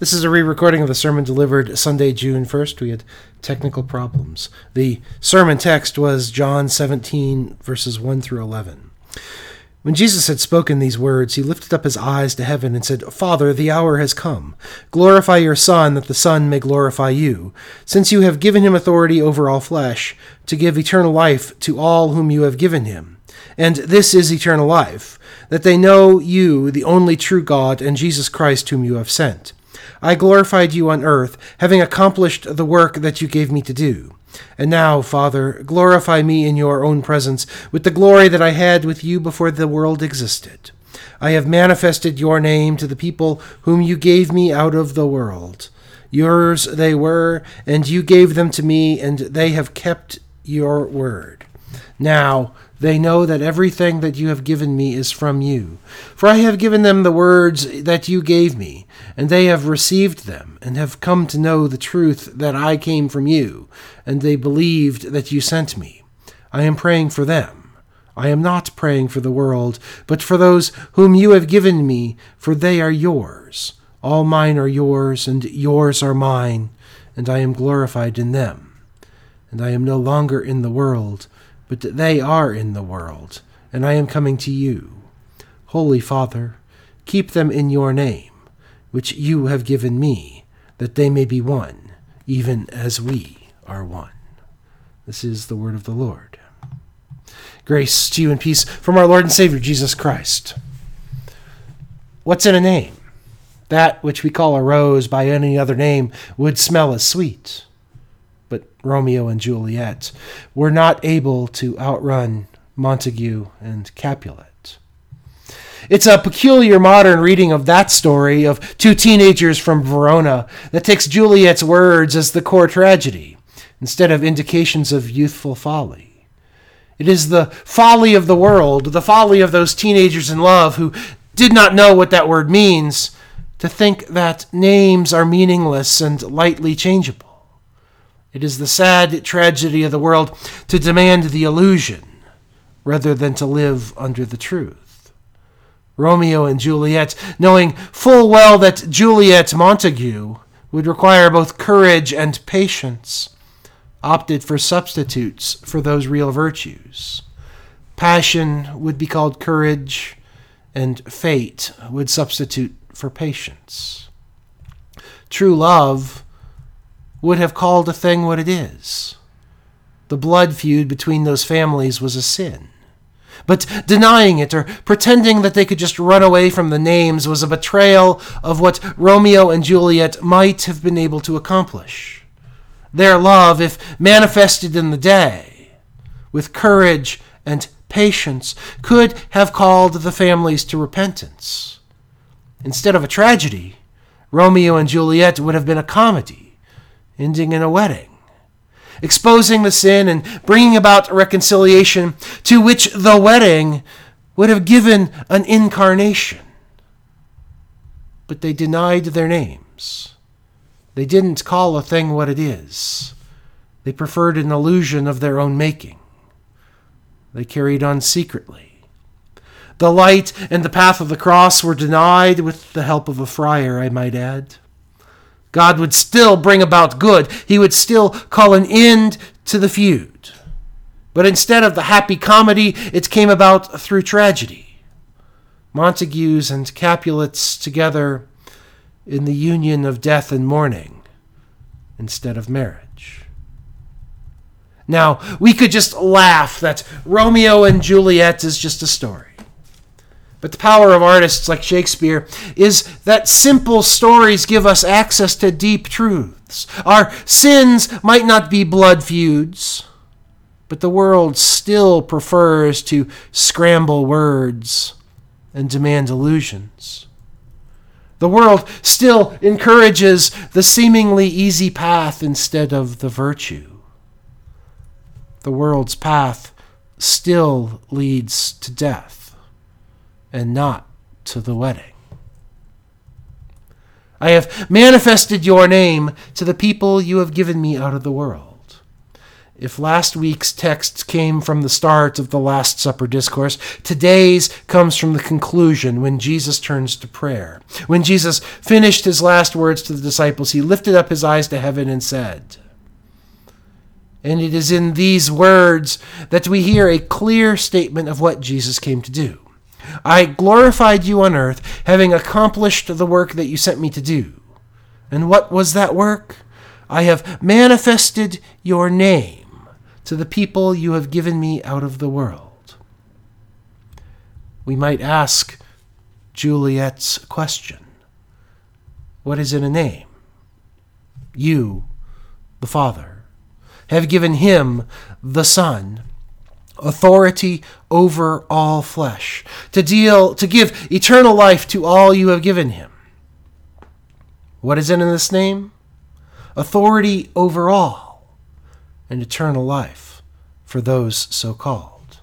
This is a re-recording of the sermon delivered Sunday, June 1st. We had technical problems. The sermon text was John 17, verses 1 through 11. When Jesus had spoken these words, he lifted up his eyes to heaven and said, "Father, the hour has come. Glorify your Son, that the Son may glorify you, since you have given him authority over all flesh, to give eternal life to all whom you have given him. And this is eternal life, that they know you, the only true God, and Jesus Christ whom you have sent. I glorified you on earth, having accomplished the work that you gave me to do. And now, Father, glorify me in your own presence with the glory that I had with you before the world existed. I have manifested your name to the people whom you gave me out of the world. Yours they were, and you gave them to me, and they have kept your word. Now they know that everything that you have given me is from you. For I have given them the words that you gave me, and they have received them, and have come to know the truth that I came from you, and they believed that you sent me. I am praying for them. I am not praying for the world, but for those whom you have given me, for they are yours. All mine are yours, and yours are mine, and I am glorified in them. And I am no longer in the world, but they are in the world, and I am coming to you. Holy Father, keep them in your name, which you have given me, that they may be one, even as we are one." This is the word of the Lord. Grace to you and peace from our Lord and Savior, Jesus Christ. What's in a name? That which we call a rose by any other name would smell as sweet. But Romeo and Juliet were not able to outrun Montague and Capulet. It's a peculiar modern reading of that story of two teenagers from Verona that takes Juliet's words as the core tragedy, instead of indications of youthful folly. It is the folly of the world, the folly of those teenagers in love who did not know what that word means, to think that names are meaningless and lightly changeable. It is the sad tragedy of the world to demand the illusion rather than to live under the truth. Romeo and Juliet, knowing full well that Juliet Montague would require both courage and patience, opted for substitutes for those real virtues. Passion would be called courage, and fate would substitute for patience. True love would have called a thing what it is. The blood feud between those families was a sin. But denying it or pretending that they could just run away from the names was a betrayal of what Romeo and Juliet might have been able to accomplish. Their love, if manifested in the day, with courage and patience, could have called the families to repentance. Instead of a tragedy, Romeo and Juliet would have been a comedy, ending in a wedding, exposing the sin and bringing about reconciliation, to which the wedding would have given an incarnation. But they denied their names. They didn't call a thing what it is. They preferred an illusion of their own making. They carried on secretly. The light and the path of the cross were denied with the help of a friar, I might add. God would still bring about good. He would still call an end to the feud. But instead of the happy comedy, it came about through tragedy. Montagues and Capulets together in the union of death and mourning instead of marriage. Now, we could just laugh that Romeo and Juliet is just a story. But the power of artists like Shakespeare is that simple stories give us access to deep truths. Our sins might not be blood feuds, but the world still prefers to scramble words and demand illusions. The world still encourages the seemingly easy path instead of the virtue. The world's path still leads to death, and not to the wedding. I have manifested your name to the people you have given me out of the world. If last week's text came from the start of the Last Supper discourse, today's comes from the conclusion when Jesus turns to prayer. When Jesus finished his last words to the disciples, he lifted up his eyes to heaven and said, and it is in these words that we hear a clear statement of what Jesus came to do. I glorified you on earth, having accomplished the work that you sent me to do. And what was that work? I have manifested your name to the people you have given me out of the world. We might ask Juliet's question. What is in a name? You, the Father, have given him, the Son, authority over all flesh, to give eternal life to all you have given him. What is in this name? Authority over all, and eternal life for those so called.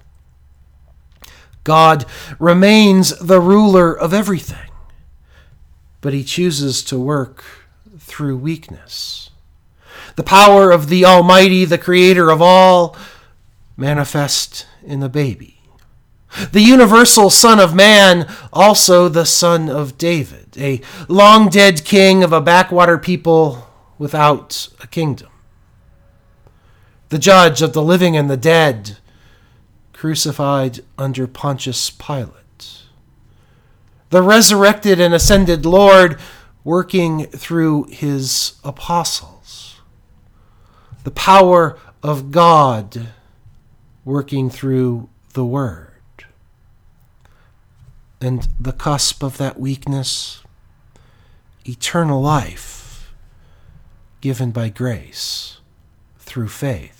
God remains the ruler of everything, but he chooses to work through weakness. The power of the Almighty, the Creator of all, manifest in the baby. The universal Son of Man, also the Son of David, a long-dead king of a backwater people without a kingdom. The judge of the living and the dead, crucified under Pontius Pilate. The resurrected and ascended Lord, working through his apostles. The power of God, working through the Word. And the cusp of that weakness, eternal life, given by grace through faith.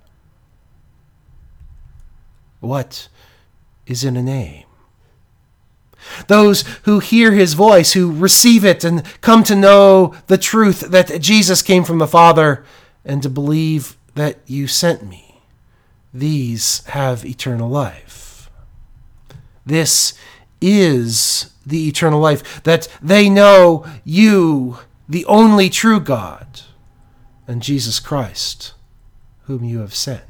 What is in a name? Those who hear his voice, who receive it and come to know the truth that Jesus came from the Father and to believe that you sent me, these have eternal life. This is the eternal life, that they know you, the only true God, and Jesus Christ, whom you have sent.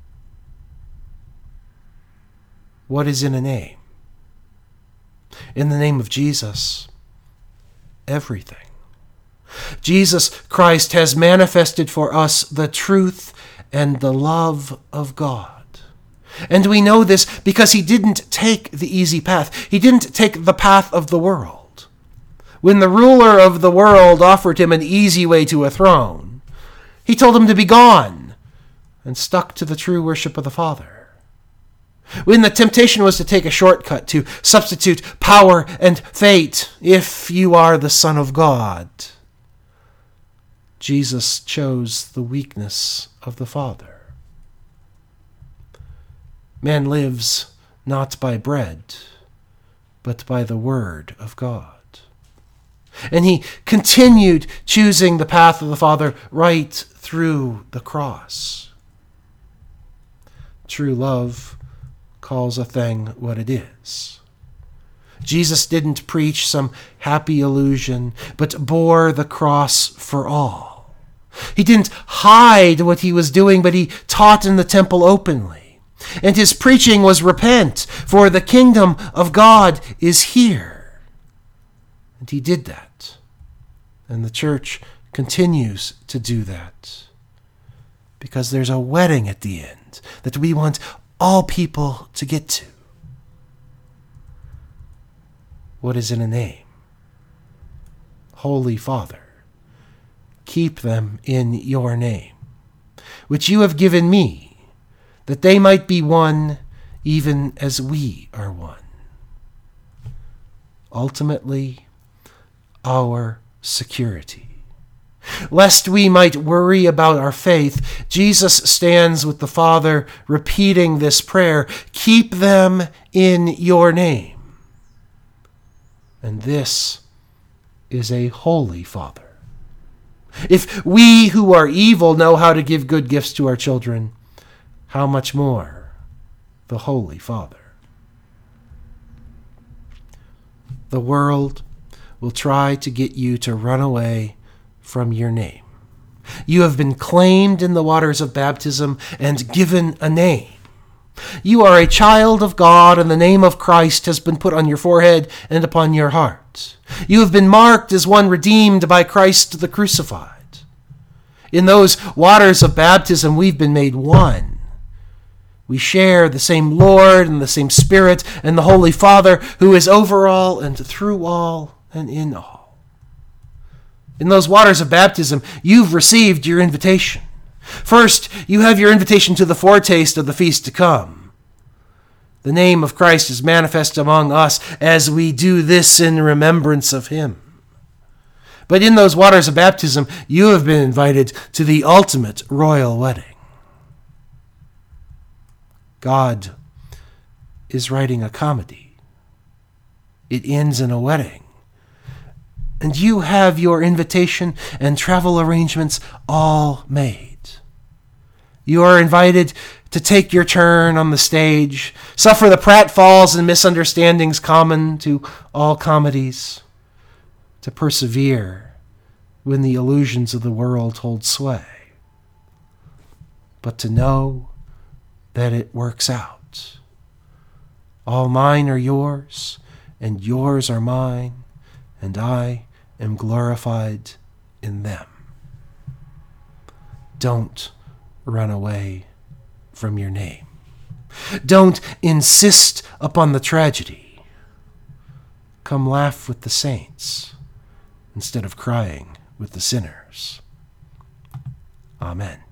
What is in a name? In the name of Jesus, everything. Jesus Christ has manifested for us the truth and the love of God. And we know this because he didn't take the easy path. He didn't take the path of the world. When the ruler of the world offered him an easy way to a throne, he told him to be gone and stuck to the true worship of the Father. When the temptation was to take a shortcut, to substitute power and fate, if you are the Son of God, Jesus chose the weakness of the Father. Man lives not by bread, but by the word of God. And he continued choosing the path of the Father right through the cross. True love calls a thing what it is. Jesus didn't preach some happy illusion, but bore the cross for all. He didn't hide what he was doing, but he taught in the temple openly. And his preaching was repent, for the kingdom of God is here. And he did that. And the church continues to do that. Because there's a wedding at the end that we want all people to get to. What is in a name? Holy Father, keep them in your name, which you have given me, that they might be one even as we are one. Ultimately, our security. Lest we might worry about our faith, Jesus stands with the Father repeating this prayer, keep them in your name. And this is a holy Father. If we who are evil know how to give good gifts to our children, how much more the Holy Father? The world will try to get you to run away from your name. You have been claimed in the waters of baptism and given a name. You are a child of God, and the name of Christ has been put on your forehead and upon your heart. You have been marked as one redeemed by Christ the crucified. In those waters of baptism, we've been made one. We share the same Lord and the same Spirit and the Holy Father, who is over all and through all and in all. In those waters of baptism, you've received your invitation. First, you have your invitation to the foretaste of the feast to come. The name of Christ is manifest among us as we do this in remembrance of him. But in those waters of baptism, you have been invited to the ultimate royal wedding. God is writing a comedy. It ends in a wedding. And you have your invitation and travel arrangements all made. You are invited to take your turn on the stage, suffer the pratfalls and misunderstandings common to all comedies, to persevere when the illusions of the world hold sway, but to know that it works out. All mine are yours, and yours are mine, and I am glorified in them. Don't run away from your name. Don't insist upon the tragedy. Come laugh with the saints instead of crying with the sinners. Amen.